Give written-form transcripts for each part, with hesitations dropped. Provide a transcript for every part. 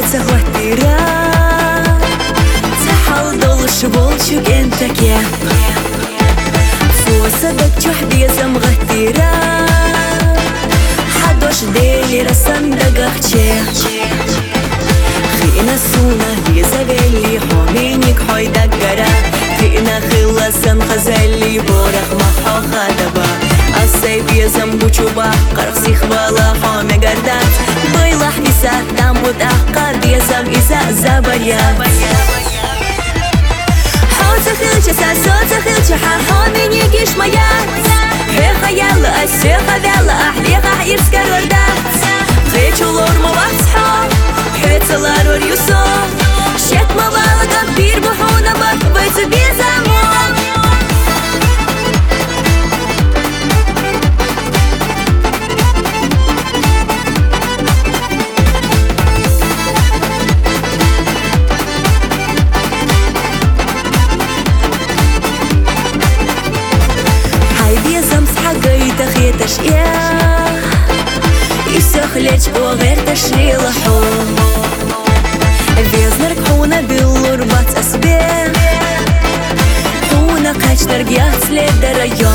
تغوتيرا تحل دولش بولشوك انتك يا فوسدك جحدي زمغتيرا حدوش ديلي رسم دقاقشي خينا سونا هي زغلي حومينيك حوي دقرا خينا خلصن غزالي بورخ محو خدبا السيب يزم بوچوبا قرق سيخ بالا حومي قردات بيلح إسا تامود أحقاد يزم إسا زبايات حوزة خلچة ساسوزة خلچة حومي نيجيش مايات هيخا يلا أسيخا ذالا أحليخا حيرسكا وردات خيچو لورما واتحو حيتسالار وريوسو شك مبالغا بير بحونا بك بيتو بيزامو تخي تشيا يسخلج وغير تشري لحوم الفيزنرك حونا بالوربات أسبيع حونا قاش ترقيات للدرجة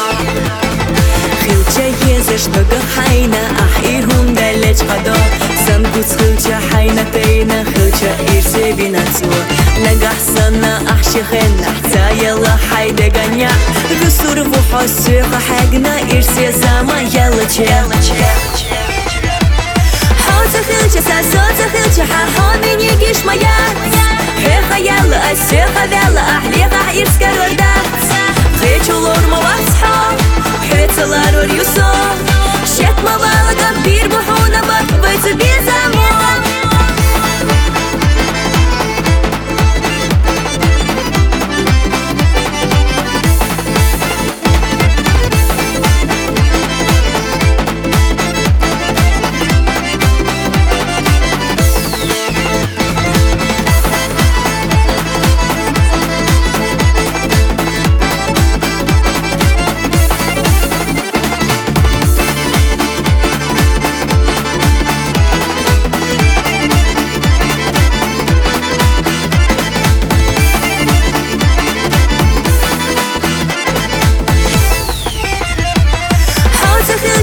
خلچة يزش دقا حينا أحيهم دلج خدا سنقوز خلچة حينا تينا خلچة إرسي بناتو نقح سنة أحشيخين نحتا يلا حيدا قنيا قصور وحسيخة حقنا إرسي زمان يلا تشيل حوزة خلچة ساسوزة خلچة حومي نيجيش مايات هيخا يلا أسيخة ذالا أحليخا حيرسكا وردات خيچو لورما واتحو حيتسالار وريوسو شك مبالغا بير بحونا بك بيتو بيزامو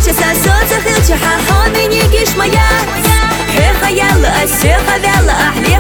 ساسوزة خلچة حومي نيجيش مايات هيخا يلا أسيخا ذالا أحلي